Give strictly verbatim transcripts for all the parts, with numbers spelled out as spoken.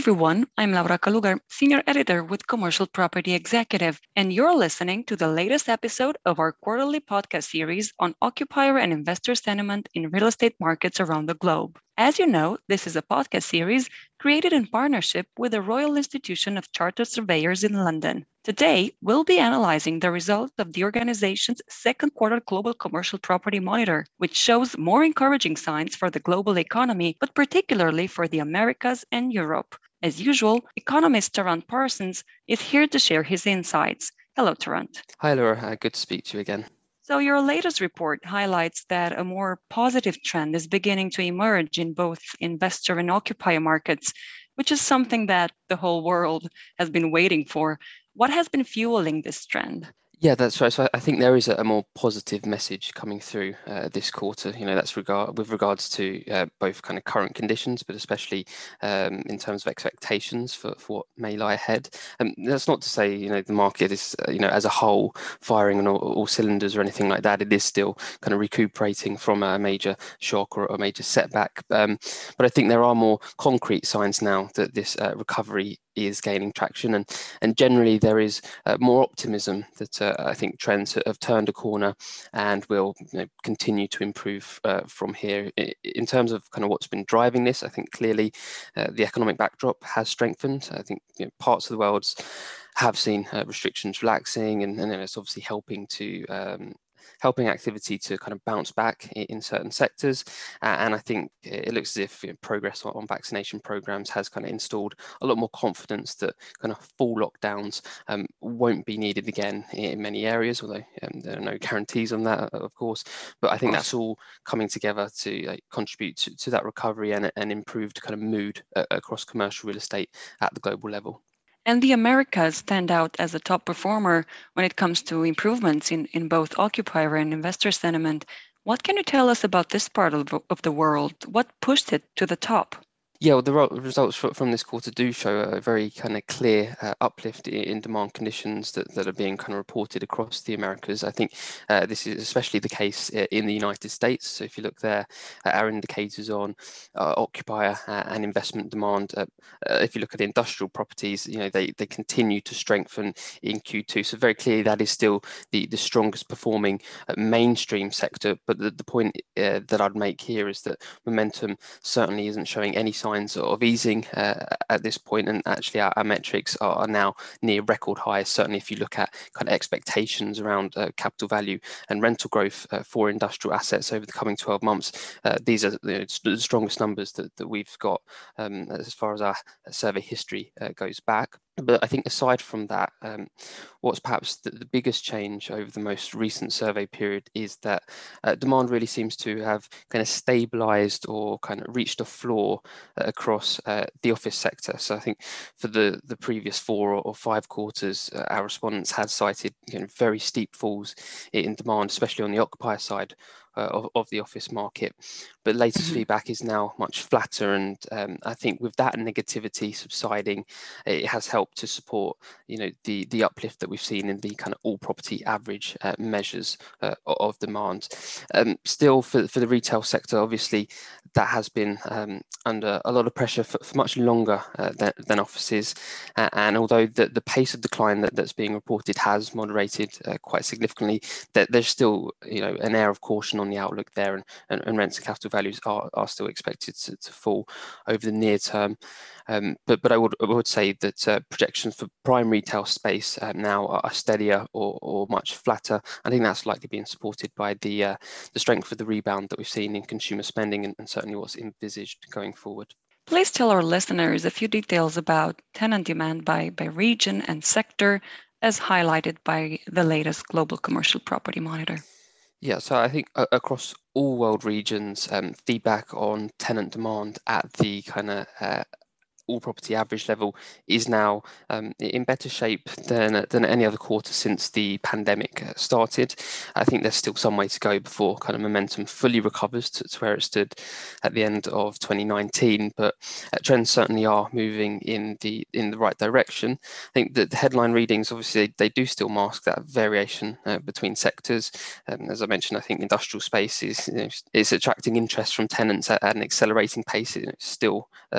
everyone, I'm Laura Calugar, Senior Editor with Commercial Property Executive, and you're listening to the latest episode of our quarterly podcast series on occupier and investor sentiment in real estate markets around the globe. As you know, this is a podcast series created in partnership with the Royal Institution of Chartered Surveyors in London. Today, we'll be analyzing the results of the organization's second quarter Global Commercial Property Monitor, which shows more encouraging signs for the global economy, but particularly for the Americas and Europe. As usual, economist Tarrant Parsons is here to share his insights. Hello, Tarrant. Hi, Laura. Uh, good to speak to you again. So your latest report highlights that a more positive trend is beginning to emerge in both investor and occupier markets, which is something that the whole world has been waiting for. What has been fueling this trend? Yeah, that's right. So I think there is a more positive message coming through uh, this quarter. You know, that's regard with regards to uh, both kind of current conditions, but especially um, in terms of expectations for, for what may lie ahead. And that's not to say, you know, the market is, uh, you know, as a whole firing on all, all cylinders or anything like that. It is still kind of recuperating from a major shock or a major setback. Um, but I think there are more concrete signs now that this uh, recovery is gaining traction, and and generally there is uh, more optimism that uh, I think trends have turned a corner and will you know, continue to improve uh, from here. In terms of kind of what's been driving this, I think clearly uh, the economic backdrop has strengthened. I think you know, parts of the world have seen uh, restrictions relaxing, and, and it's obviously helping to um, helping activity to kind of bounce back in, in certain sectors. Uh, and I think it looks as if you know, progress on, on vaccination programs has kind of installed a lot more confidence that kind of full lockdowns um, won't be needed again in many areas, although um, there are no guarantees on that, of course. But I think that's all coming together to uh, contribute to, to that recovery and an improved kind of mood uh, across commercial real estate at the global level. And the Americas stand out as a top performer when it comes to improvements in, in both occupier and investor sentiment. What can you tell us about this part of, of the world? What pushed it to the top? Yeah, well, the results from this quarter do show a very kind of clear uh, uplift in demand conditions that, that are being kind of reported across the Americas. I think uh, this is especially the case in the United States. So if you look there, uh, our indicators on uh, occupier uh, and investment demand, uh, uh, if you look at industrial properties, you know, they, they continue to strengthen in Q two. So very clearly that is still the, the strongest performing uh, mainstream sector. But the, the point uh, that I'd make here is that momentum certainly isn't showing any signs of easing uh, at this point, and actually our, our metrics are, are now near record highs. Certainly if you look at kind of expectations around uh, capital value and rental growth uh, for industrial assets over the coming twelve months, uh, these are you know, the strongest numbers that, that we've got um, as far as our survey history uh, goes back. But I think aside from that, um, what's perhaps the, the biggest change over the most recent survey period is that uh, demand really seems to have kind of stabilized or kind of reached a floor uh, across uh, the office sector. So I think for the, the previous four or five quarters, uh, our respondents had cited you know, very steep falls in demand, especially on the occupier side uh, of, of the office market. But latest Mm-hmm. feedback is now much flatter, and um, I think with that negativity subsiding, it has helped to support you know the the uplift that we've seen in the kind of all property average uh, measures uh, of demand. Um, still for, for the retail sector, obviously that has been um, under a lot of pressure for, for much longer uh, than, than offices, uh, and although the, the pace of decline that, that's being reported has moderated uh, quite significantly, that there's still you know an air of caution on the outlook there, and, and, and rents and capital values are, are still expected to, to fall over the near term. Um, but but I would I would say that uh, projections for prime retail space uh, now are steadier or, or much flatter. I think that's likely being supported by the uh, the strength of the rebound that we've seen in consumer spending, and, and certainly what's envisaged going forward. Please tell our listeners a few details about tenant demand by, by region and sector, as highlighted by the latest Global Commercial Property Monitor. Yeah, so I think uh, across all world regions, um, feedback on tenant demand at the kind of uh, all property average level is now um, in better shape than, than any other quarter since the pandemic started. I think there's still some way to go before kind of momentum fully recovers to, to where it stood at the end of twenty nineteen, but uh, trends certainly are moving in the in the right direction. I think that the headline readings, obviously, they do still mask that variation uh, between sectors. Um, as I mentioned, I think industrial space is, you know, is attracting interest from tenants at, at an accelerating pace. It's still um,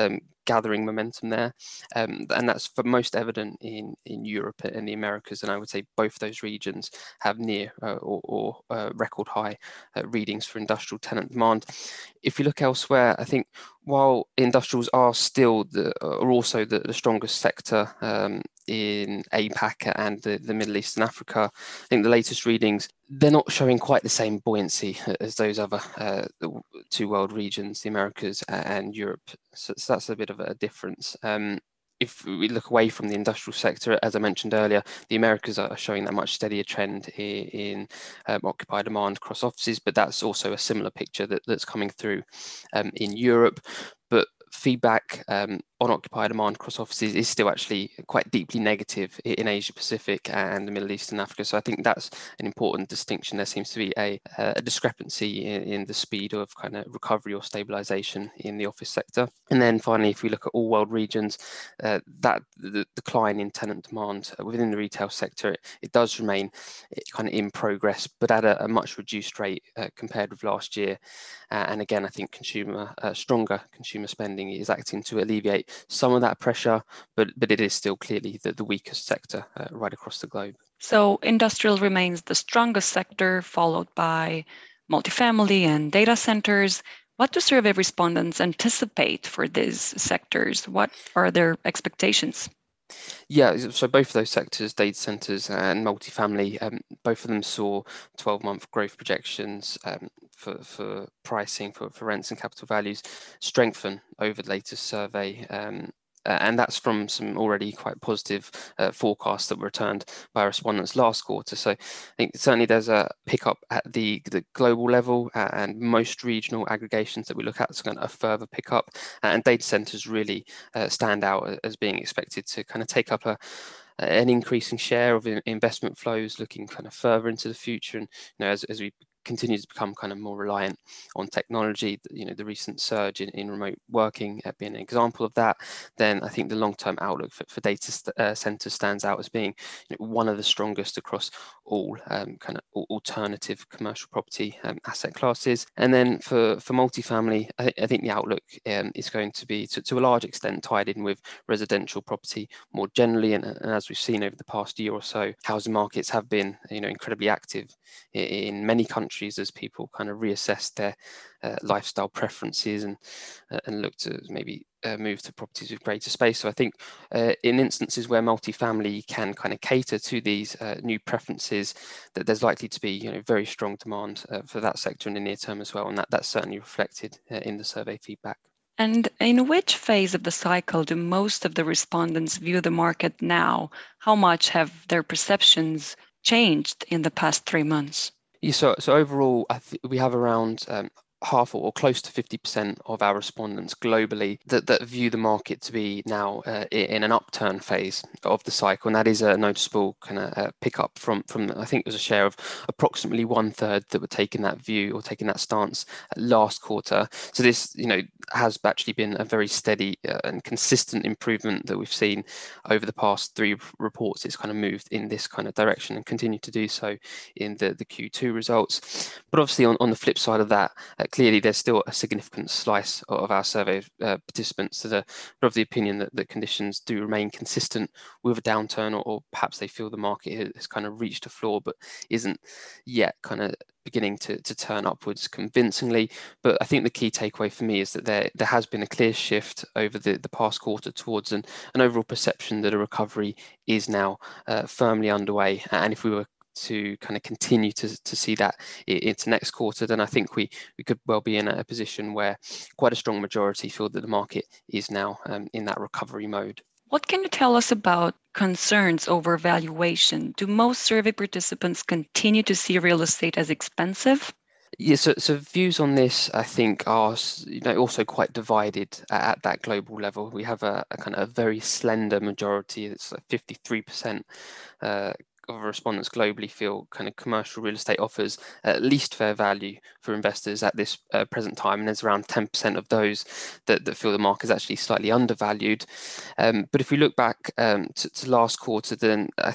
gathering momentum there, um, and that's for most evident in in Europe and the Americas. And I would say both those regions have near uh, or, or uh, record high uh, readings for industrial tenant demand. If you look elsewhere, I think while industrials are still the are also the, the strongest sector um, in APAC and the, the Middle East and Africa, I think the latest readings, they're not showing quite the same buoyancy as those other uh, two world regions, the Americas and Europe. So, so that's a bit of a difference. Um, if we look away from the industrial sector, as I mentioned earlier, the Americas are showing that much steadier trend in, in um, occupier demand across offices, but that's also a similar picture that, that's coming through um, in Europe. But feedback um, on occupier demand across offices is still actually quite deeply negative in Asia Pacific and the Middle East and Africa. So I think that's an important distinction. There seems to be a, a discrepancy in, in the speed of kind of recovery or stabilization in the office sector. And then finally, if we look at all world regions, uh, that the decline in tenant demand within the retail sector, it, it does remain kind of in progress, but at a, a much reduced rate uh, compared with last year. Uh, and again, I think consumer uh, stronger consumer spending is acting to alleviate some of that pressure, but but it is still clearly the, the weakest sector uh, right across the globe. So industrial remains the strongest sector, followed by multifamily and data centers. What do survey respondents anticipate for these sectors? What are their expectations? Yeah, so both of those sectors, data centers and multifamily, um, both of them saw twelve-month growth projections um, for, for pricing, for, for rents and capital values strengthen over the latest survey. Um, and that's from some already quite positive uh, forecasts that were returned by respondents last quarter. So I think certainly there's a pickup at the, the global level, uh, and most regional aggregations that we look at is going to a further pickup. And data centers really uh, stand out as being expected to kind of take up a an increasing share of investment flows, looking kind of further into the future. And you know, as, as we continue to become kind of more reliant on technology, you know, the recent surge in, in remote working uh, being an example of that, then I think the long-term outlook for, for data st- uh, centers stands out as being you know, one of the strongest across all um, kind of alternative commercial property um, asset classes. And then for, for multifamily, I, th- I think the outlook um, is going to be to, to a large extent tied in with residential property more generally. And, and as we've seen over the past year or so, housing markets have been you know incredibly active in, in many countries as people kind of reassess their uh, lifestyle preferences and uh, and look to maybe uh, move to properties with greater space. So I think uh, in instances where multifamily can kind of cater to these uh, new preferences, that there's likely to be you know very strong demand uh, for that sector in the near term as well, and that that's certainly reflected uh, in the survey feedback. And in which phase of the cycle do most of the respondents view the market now? How much have their perceptions changed in the past three months? Yeah, so, so overall, I th- we have around um, half or close to fifty percent of our respondents globally that, that view the market to be now uh, in an upturn phase of the cycle. And that is a noticeable kind of uh, pickup from, from, I think it was a share of approximately one third that were taking that view or taking that stance last quarter. So this, you know, has actually been a very steady uh, and consistent improvement that we've seen over the past three reports. It's kind of moved in this kind of direction and continued to do so in the, the Q two results. But obviously on, on the flip side of that, uh, clearly there's still a significant slice of our survey uh, participants that are of the opinion that the conditions do remain consistent with a downturn, or, or perhaps they feel the market has kind of reached a floor but isn't yet kind of beginning to, to turn upwards convincingly. But I think the key takeaway for me is that there there has been a clear shift over the, the past quarter towards an, an overall perception that a recovery is now uh, firmly underway. And if we were to kind of continue to, to see that into next quarter, then I think we, we could well be in a position where quite a strong majority feel that the market is now um, in that recovery mode. What can you tell us about concerns over valuation? Do most survey participants continue to see real estate as expensive? Yeah, so, so views on this, I think, are you know also quite divided at, at that global level. We have a, a kind of a very slender majority. It's like fifty-three percent uh, of respondents globally feel kind of commercial real estate offers at least fair value for investors at this uh, present time, and there's around ten percent of those that, that feel the market is actually slightly undervalued. Um, but if we look back um, to, to last quarter, then I think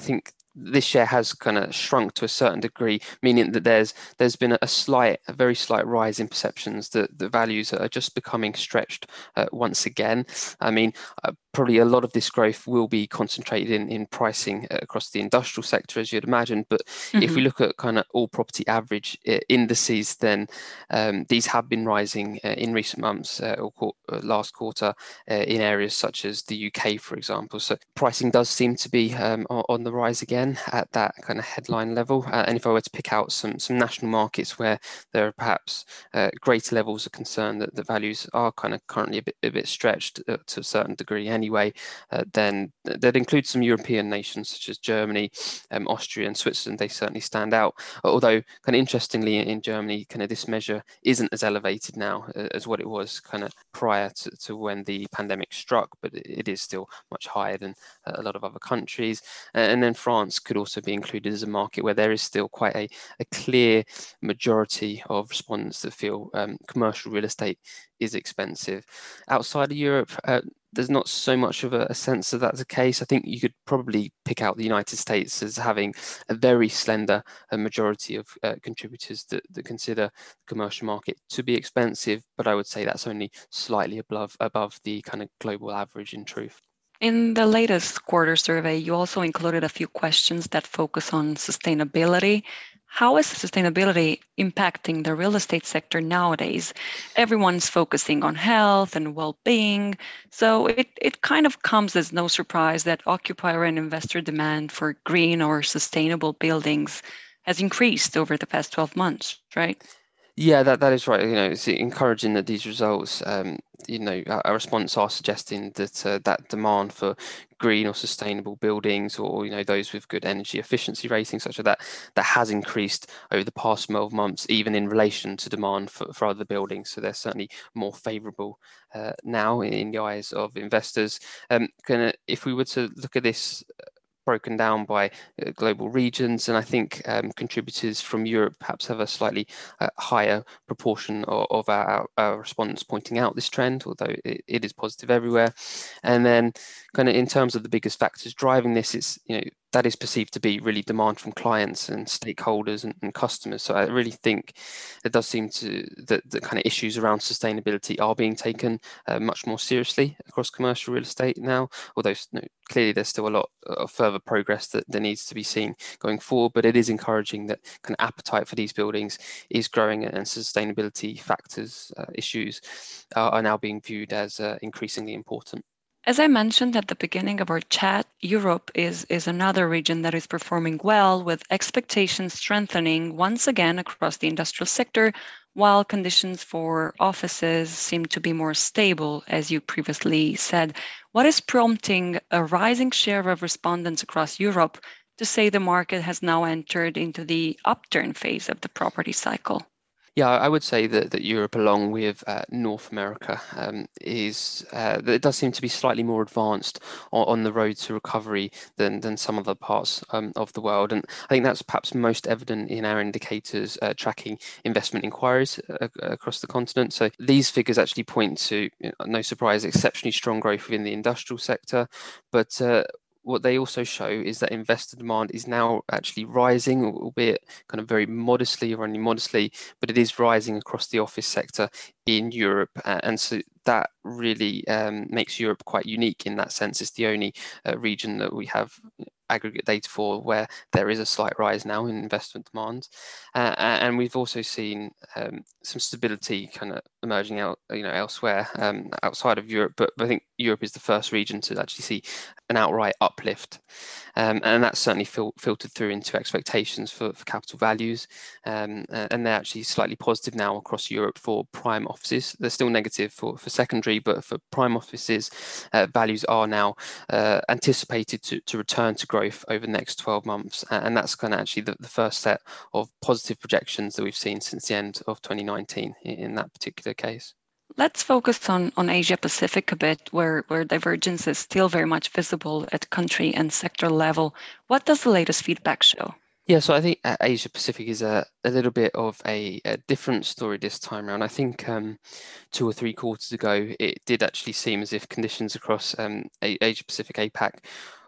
this share has kind of shrunk to a certain degree, meaning that there's there's been a slight, a very slight rise in perceptions that the values are just becoming stretched uh, once again. I mean, uh, probably a lot of this growth will be concentrated in, in pricing across the industrial sector, as you'd imagine. But mm-hmm. if we look at kind of all property average uh, indices, then um, these have been rising uh, in recent months uh, or qu- uh, last quarter uh, in areas such as the U K, for example. So pricing does seem to be um, on the rise again at that kind of headline level. Uh, and if I were to pick out some some national markets where there are perhaps uh, greater levels of concern that the values are kind of currently a bit, a bit stretched uh, to a certain degree anyway, uh, then that includes some European nations such as Germany, um, Austria and Switzerland. They certainly stand out. Although kind of interestingly in Germany, kind of this measure isn't as elevated now uh, as what it was kind of prior to, to when the pandemic struck, but it is still much higher than a lot of other countries. And then France could also be included as a market where there is still quite a, a clear majority of respondents that feel um, commercial real estate is expensive. Outside of Europe, uh, there's not so much of a, a sense that that's the case. I think you could probably pick out the United States as having a very slender a majority of uh, contributors that, that consider the commercial market to be expensive, but I would say that's only slightly above, above the kind of global average in truth. In the latest quarter survey, you also included a few questions that focus on sustainability. How is sustainability impacting the real estate sector nowadays? Everyone's focusing on health and well-being, so it, it kind of comes as no surprise that occupier and investor demand for green or sustainable buildings has increased over the past twelve months, right? Yeah, that, that is right. You know, it's encouraging that these results, um, you know, our, our response are suggesting that uh, that demand for green or sustainable buildings, or you know, those with good energy efficiency ratings, such as that, that has increased over the past twelve months, even in relation to demand for, for other buildings. So they're certainly more favourable uh, now in, in the eyes of investors. Um, kind of, if we were to look at this broken down by uh, global regions, and I think um, contributors from Europe perhaps have a slightly uh, higher proportion of, of our, our respondents pointing out this trend, although it, it is positive everywhere. And then kind of in terms of the biggest factors driving this, it's, you know, that is perceived to be really demand from clients and stakeholders and, and customers. So I really think it does seem to that the kind of issues around sustainability are being taken uh, much more seriously across commercial real estate now, although you know, clearly there's still a lot of further progress that, that needs to be seen going forward, but it is encouraging that kind of appetite for these buildings is growing, and sustainability factors, uh, issues are, are now being viewed as uh, increasingly important. As I mentioned at the beginning of our chat, Europe is, is another region that is performing well, with expectations strengthening once again across the industrial sector, while conditions for offices seem to be more stable, as you previously said. What is prompting a rising share of respondents across Europe to say the market has now entered into the upturn phase of the property cycle? Yeah, I would say that, that Europe, along with uh, North America, um, is uh, it does seem to be slightly more advanced on, on the road to recovery than than some other parts um, of the world, and I think that's perhaps most evident in our indicators uh, tracking investment inquiries uh, across the continent. So these figures actually point to, you know, no surprise, exceptionally strong growth within the industrial sector, but uh, what they also show is that investor demand is now actually rising, albeit kind of very modestly or only modestly, but it is rising across the office sector in Europe. And so that really um, makes Europe quite unique in that sense. It's the only uh, region that we have aggregate data for where there is a slight rise now in investment demand. Uh, and we've also seen um, some stability kind of emerging out, you know, elsewhere um, outside of Europe. But I think Europe is the first region to actually see an outright uplift. Um, and that's certainly fil- filtered through into expectations for, for capital values. Um, and they're actually slightly positive now across Europe for prime offices. They're still negative for, for secondary, but for prime offices, uh, values are now uh, anticipated to, to return to growth over the next twelve months. And that's kind of actually the, the first set of positive projections that we've seen since the end of twenty nineteen in, in that particular case. Let's focus on, on Asia Pacific a bit, where, where divergence is still very much visible at country and sector level. What does the latest feedback show? Yeah, so I think uh, Asia Pacific is a, a little bit of a, a different story this time around. I think um, two or three quarters ago, it did actually seem as if conditions across um, Asia Pacific, A PAC,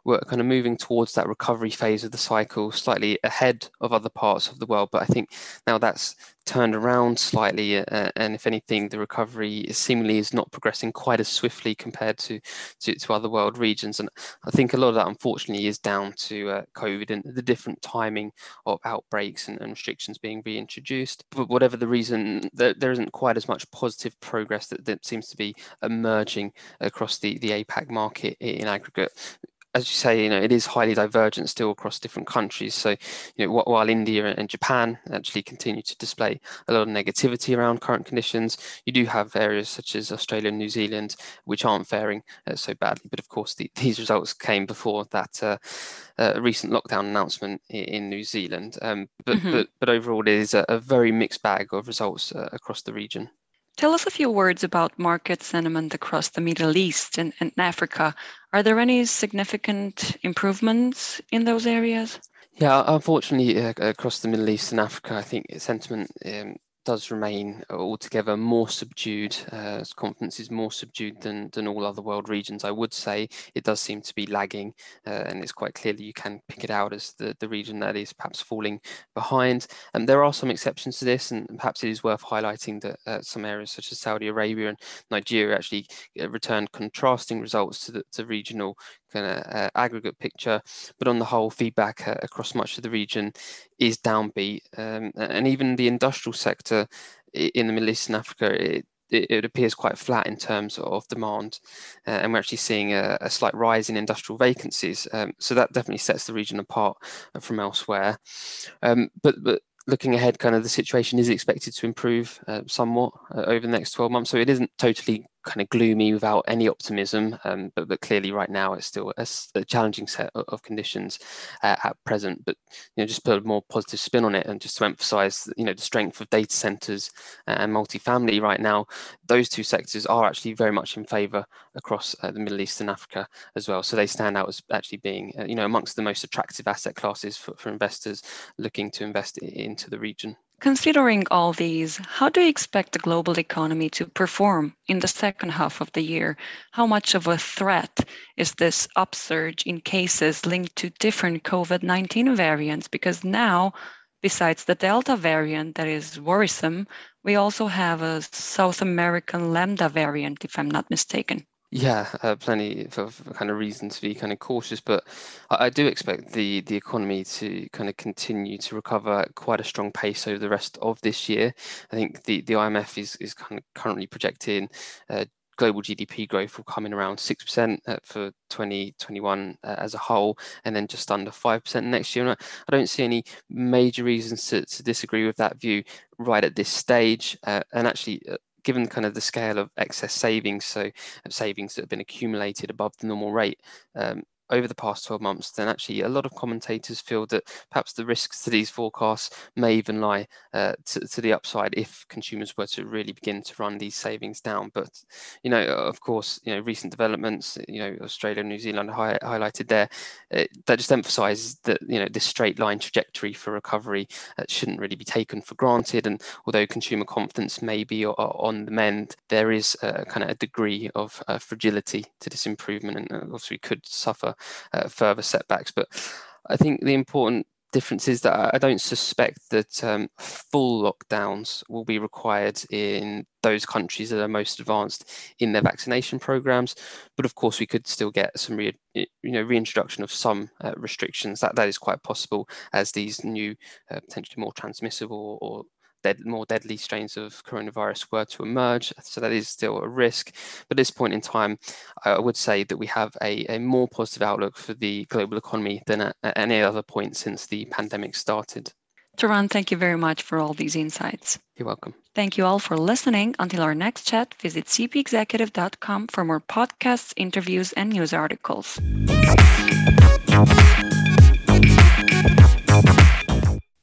were kind of moving towards that recovery phase of the cycle, slightly ahead of other parts of the world. But I think now that's turned around slightly, uh, and if anything, the recovery seemingly is not progressing quite as swiftly compared to, to, to other world regions. And I think a lot of that, unfortunately, is down to uh, COVID and the different timing of outbreaks and, and restrictions being reintroduced. But whatever the reason, there, there isn't quite as much positive progress that, that seems to be emerging across the, the APAC market in aggregate. As you say, you know, it is highly divergent still across different countries. So, you know, while India and Japan actually continue to display a lot of negativity around current conditions, you do have areas such as Australia and New Zealand which aren't faring uh, so badly. But of course, the, these results came before that uh, uh, recent lockdown announcement in, in New Zealand. Um, but, mm-hmm. but but overall, it is a, a very mixed bag of results uh, across the region. Tell us a few words about market sentiment across the Middle East and, and Africa. Are there any significant improvements in those areas? Yeah, unfortunately, uh, across the Middle East and Africa, I think sentiment um, does remain altogether more subdued. Uh, confidence is more subdued than, than all other world regions. I would say it does seem to be lagging, uh, and it's quite clear that you can pick it out as the, the region that is perhaps falling behind. And there are some exceptions to this, and perhaps it is worth highlighting that uh, some areas such as Saudi Arabia and Nigeria actually uh, returned contrasting results to the to regional kind of uh, aggregate picture. But on the whole, feedback uh, across much of the region is downbeat, um, and even the industrial sector in the Middle East and Africa, it, it, it appears quite flat in terms of demand, uh, and we're actually seeing a, a slight rise in industrial vacancies. Um, so that definitely sets the region apart from elsewhere. Um, but but looking ahead, kind of the situation is expected to improve uh, somewhat uh, over the next twelve months. So it isn't totally kind of gloomy without any optimism, um, but, but clearly right now it's still a, a challenging set of, of conditions uh, at present. But you know, just put a more positive spin on it, and just to emphasize, you know, the strength of data centers and multifamily right now, those two sectors are actually very much in favor across uh, the Middle East and Africa as well. So they stand out as actually being, uh, you know, amongst the most attractive asset classes for, for investors looking to invest into the region. Considering all these, how do you expect the global economy to perform in the second half of the year? How much of a threat is this upsurge in cases linked to different COVID nineteen variants? Because now, besides the Delta variant that is worrisome, we also have a South American Lambda variant, if I'm not mistaken. Yeah, uh, plenty of kind of reason to be kind of cautious, but I, I do expect the the economy to kind of continue to recover at quite a strong pace over the rest of this year. I think the, the I M F is is kind of currently projecting uh, global G D P growth will come in around six percent for twenty twenty-one uh, as a whole, and then just under five percent next year. And I, I don't see any major reasons to, to disagree with that view right at this stage. Uh, and actually, uh, given kind of the scale of excess savings, so savings that have been accumulated above the normal rate um, over the past twelve months, then actually a lot of commentators feel that perhaps the risks to these forecasts may even lie uh, to, to the upside if consumers were to really begin to run these savings down. But, you know, of course, you know, recent developments, you know, Australia and New Zealand high, highlighted there, uh, that just emphasises that, you know, this straight line trajectory for recovery uh, shouldn't really be taken for granted. And although consumer confidence may be on the mend, there is a kind of a degree of uh, fragility to this improvement, and obviously we could suffer Uh, further setbacks. But I think the important difference is that I don't suspect that um, full lockdowns will be required in those countries that are most advanced in their vaccination programs. But of course, we could still get some re, you know, reintroduction of some uh, restrictions. That that is quite possible as these new, uh, potentially more transmissible or Dead, more deadly strains of coronavirus were to emerge. So that is still a risk. But at this point in time, I would say that we have a, a more positive outlook for the global economy than at, at any other point since the pandemic started. Taran, thank you very much for all these insights. You're welcome. Thank you all for listening. Until our next chat, visit c p executive dot com for more podcasts, interviews, and news articles.